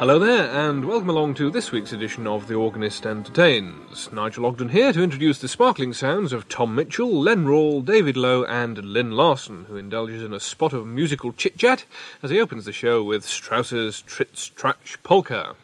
Hello there, and welcome along to this week's edition of The Organist Entertains. Nigel Ogden here to introduce the sparkling sounds of Tom Mitchell, Len Rawle, David Lowe and Lynn Larson, who indulges in a spot of musical chit-chat as he opens the show with Strauss's Tritz Trach Polka.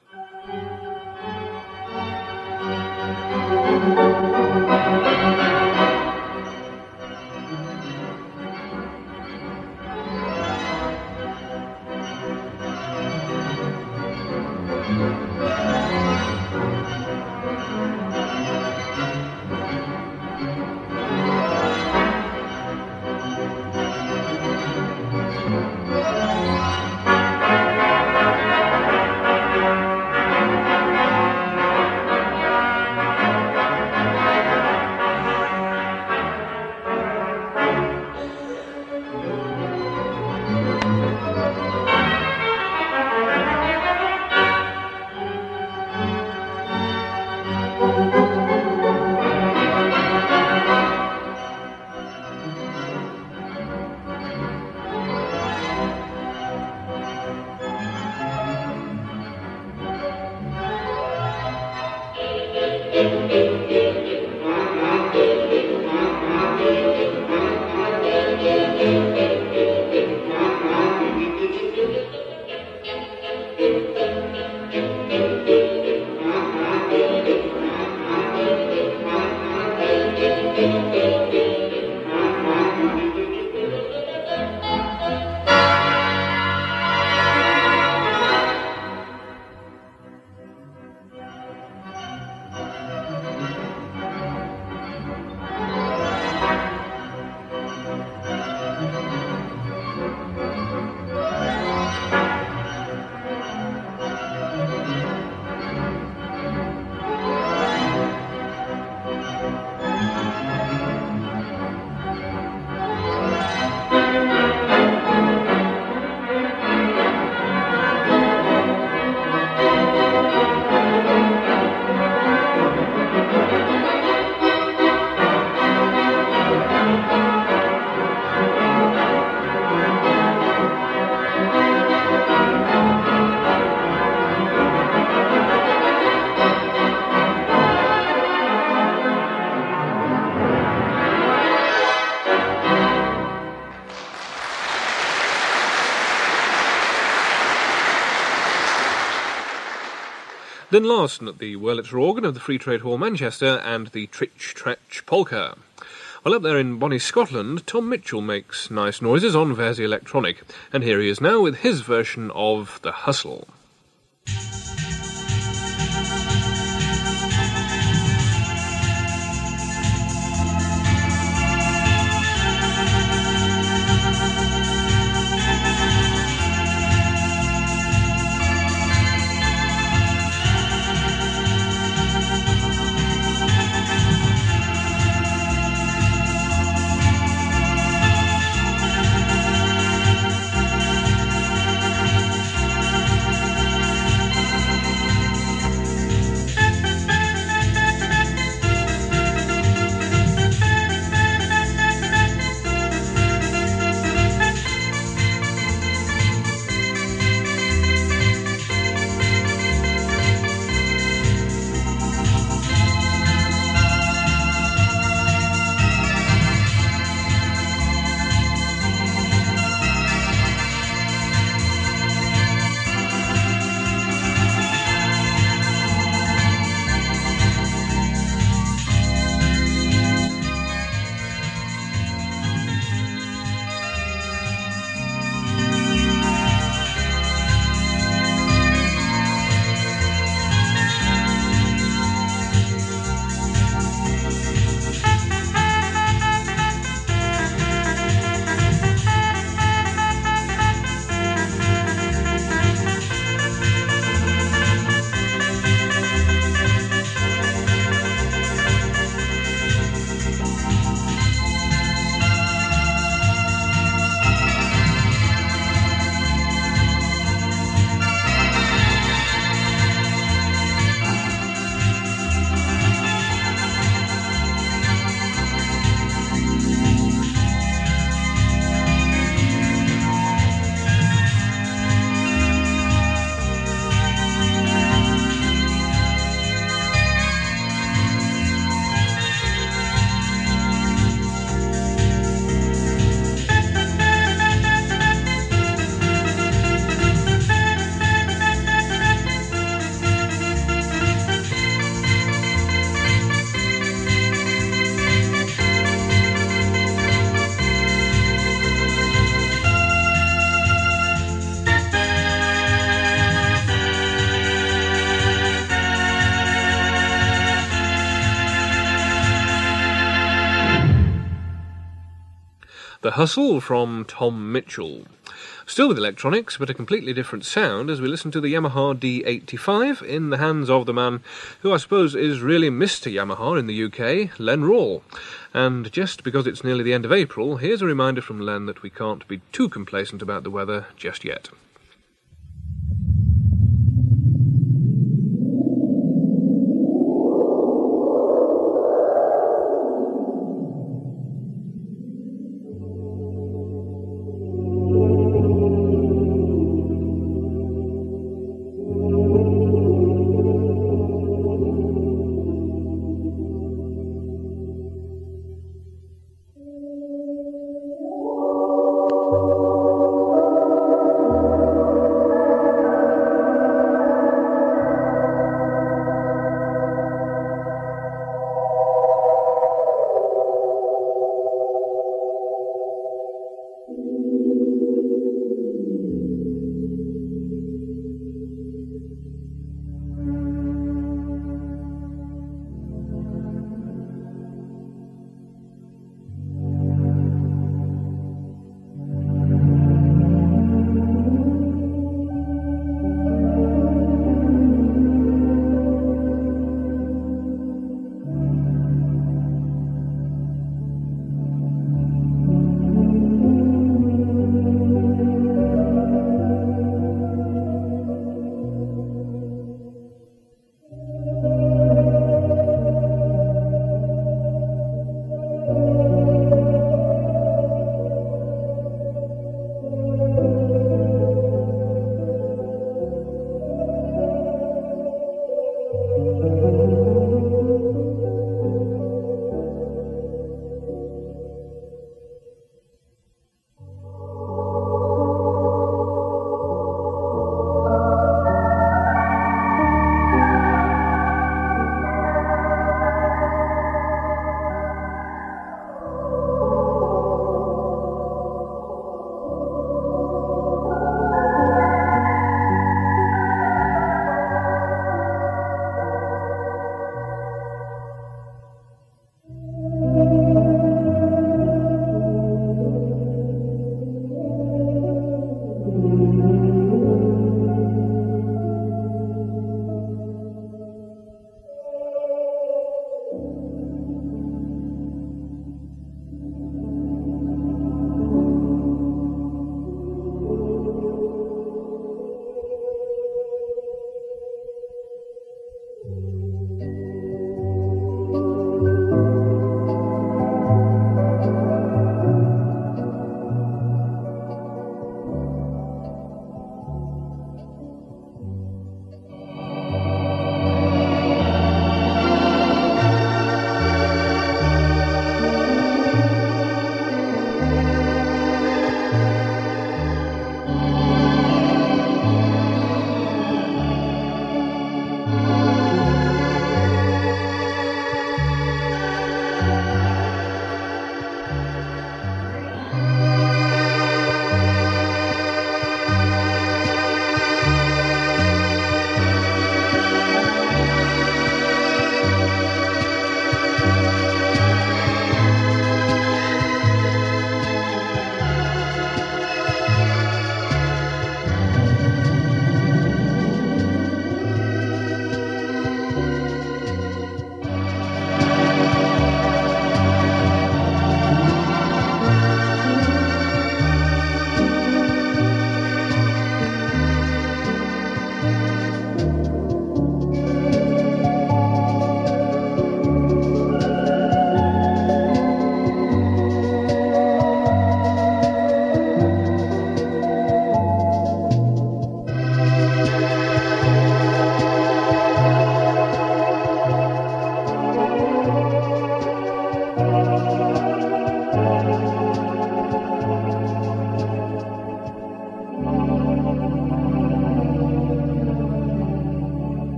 Lynn Larson at the Wurlitzer organ of the Free Trade Hall, Manchester, and the Tritz Trach Polka. Well, up there in bonny Scotland, Tom Mitchell makes nice noises on Versi Electronic, and here he is now with his version of The Hustle. The Hustle from Tom Mitchell. Still with electronics, but a completely different sound as we listen to the Yamaha D85 in the hands of the man who I suppose is really Mr. Yamaha in the UK, Len Rawle. And just because it's nearly the end of April, here's a reminder from Len that we can't be too complacent about the weather just yet.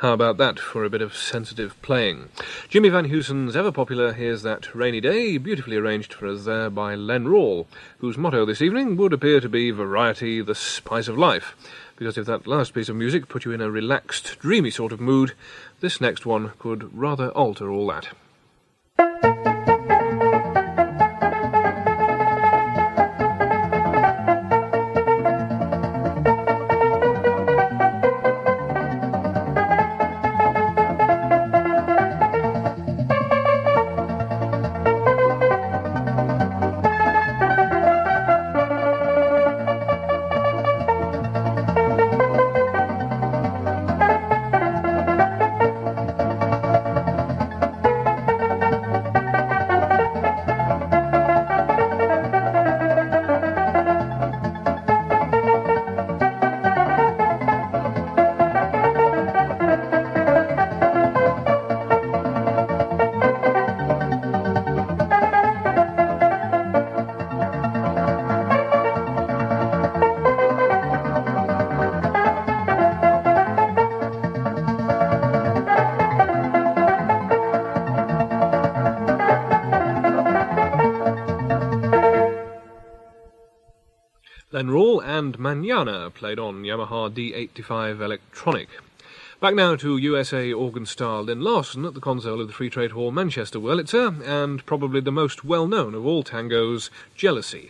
How about that for a bit of sensitive playing? Jimmy Van Heusen's ever-popular Here's That Rainy Day, beautifully arranged for us there by Len Rawle, whose motto this evening would appear to be variety, the spice of life. Because if that last piece of music put you in a relaxed, dreamy sort of mood, this next one could rather alter all that. Len Rawle and Manana played on Yamaha D85 Electronic. Back now to USA organ star Lynn Larson at the console of the Free Trade Hall Manchester Wurlitzer, and probably the most well-known of all tangos, Jealousy.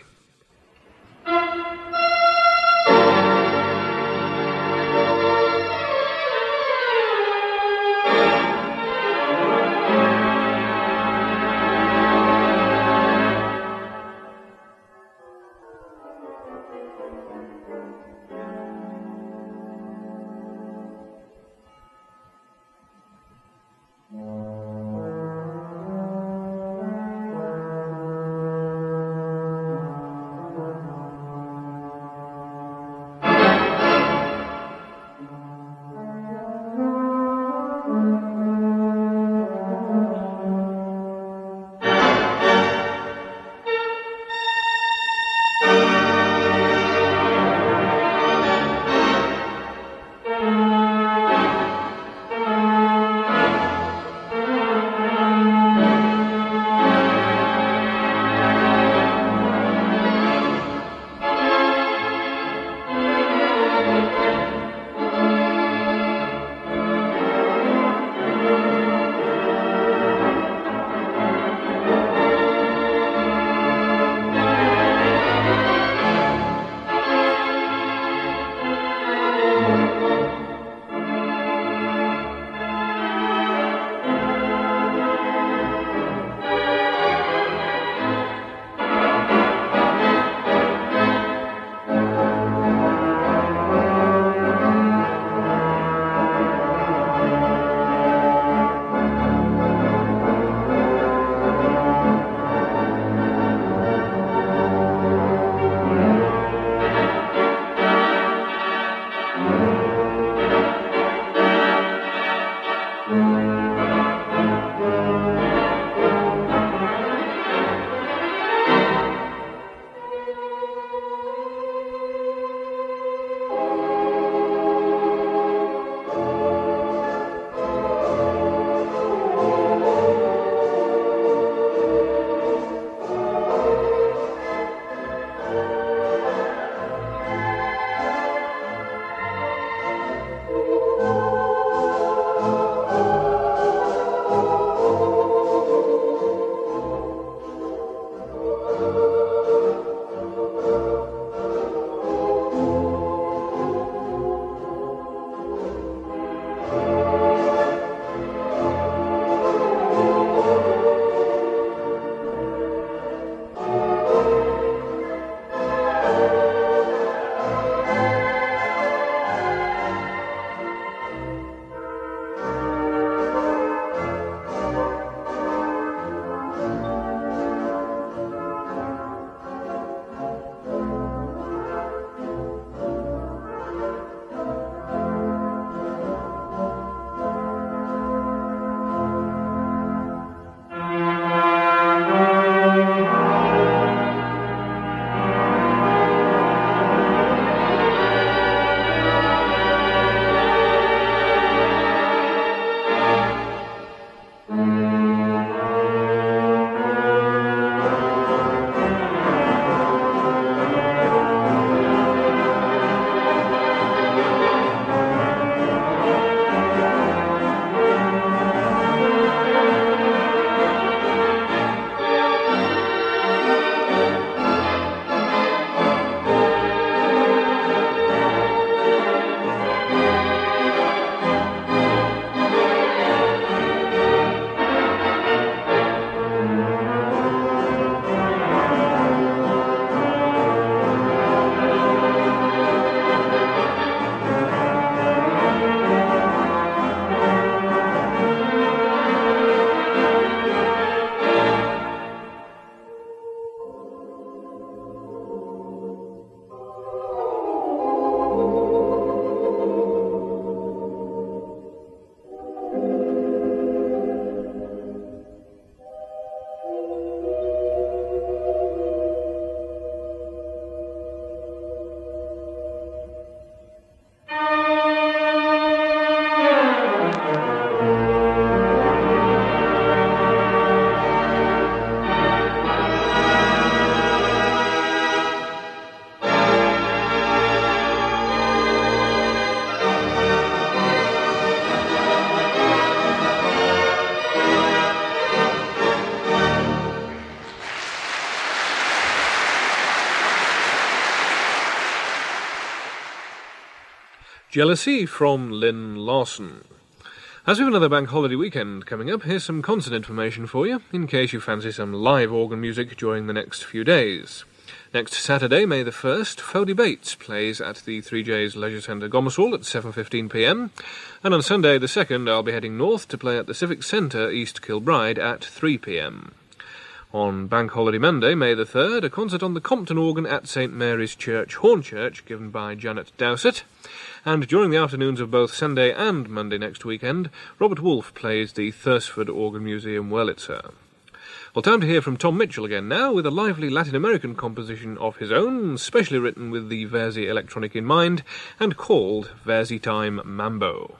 Jealousy from Lynn Larson. As we have another bank holiday weekend coming up, here's some concert information for you, in case you fancy some live organ music during the next few days. Next Saturday, May the 1st, Foley Bates plays at the 3J's Leisure Centre, Gomersall at 7:15pm, and on Sunday the 2nd I'll be heading north to play at the Civic Centre, East Kilbride at 3pm. On Bank Holiday Monday, May the 3rd, a concert on the Compton organ at St Mary's Church, Hornchurch, given by Janet Dowsett. And during the afternoons of both Sunday and Monday next weekend, Robert Wolfe plays the Thursford Organ Museum, Wurlitzer. Well, time to hear from Tom Mitchell again now, with a lively Latin American composition of his own, specially written with the Verzi electronic in mind, and called Verzi Time Mambo.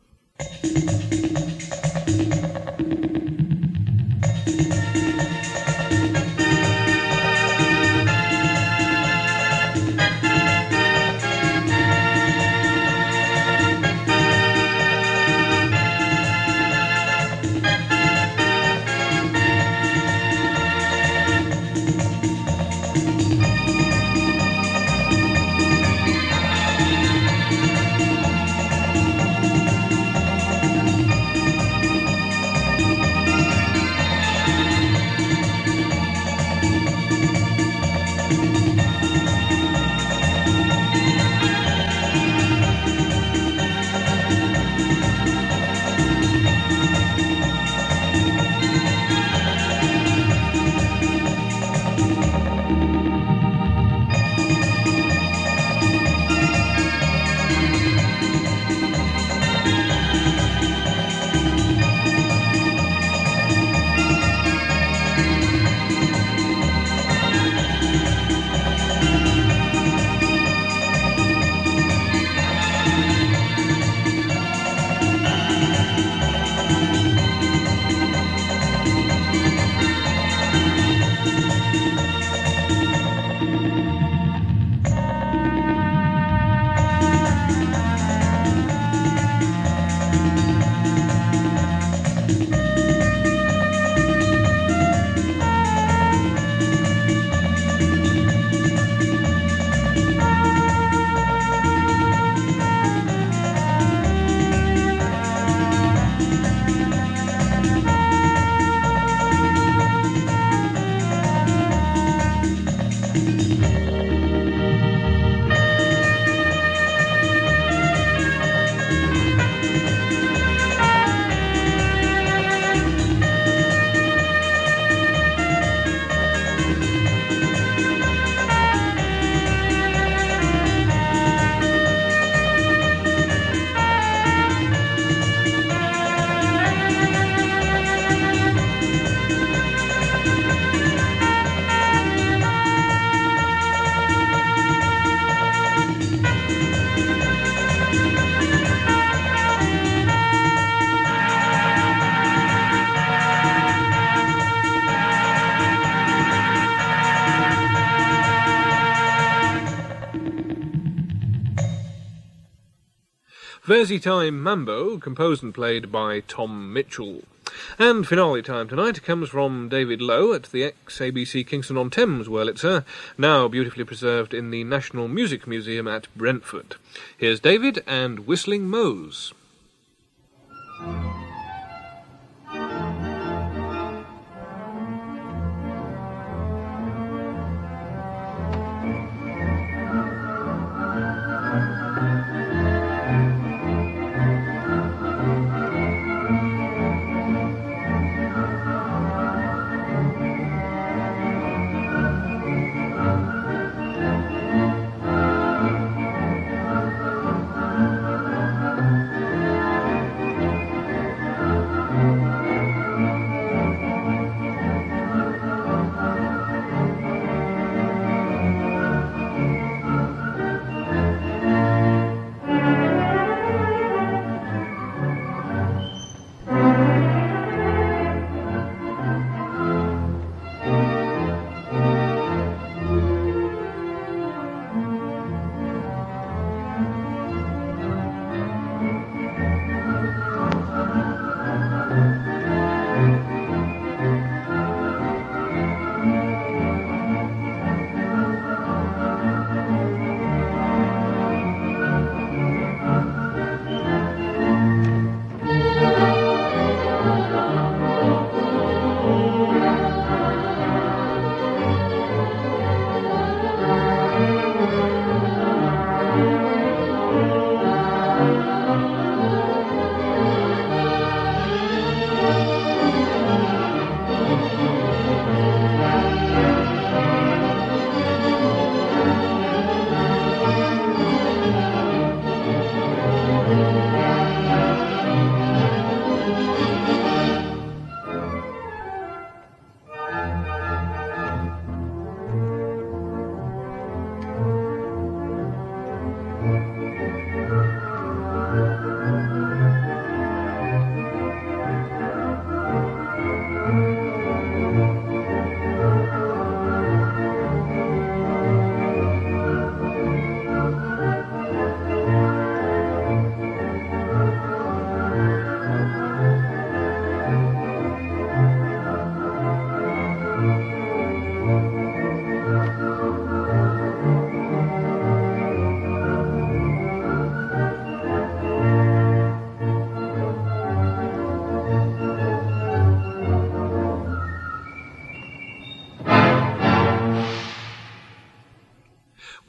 Verzi Time Mambo, composed and played by Tom Mitchell. And finale time tonight comes from David Lowe at the ex-ABC Kingston-on-Thames Wurlitzer, now beautifully preserved in the National Music Museum at Brentford. Here's David and Whistling Mose.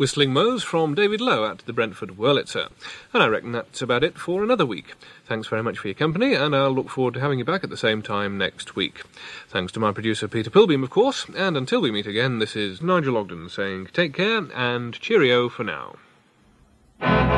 Whistling Mows from David Lowe at the Brentford Wurlitzer. And I reckon that's about it for another week. Thanks very much for your company, and I'll look forward to having you back at the same time next week. Thanks to my producer Peter Pilbeam, of course, and until we meet again, this is Nigel Ogden saying take care and cheerio for now.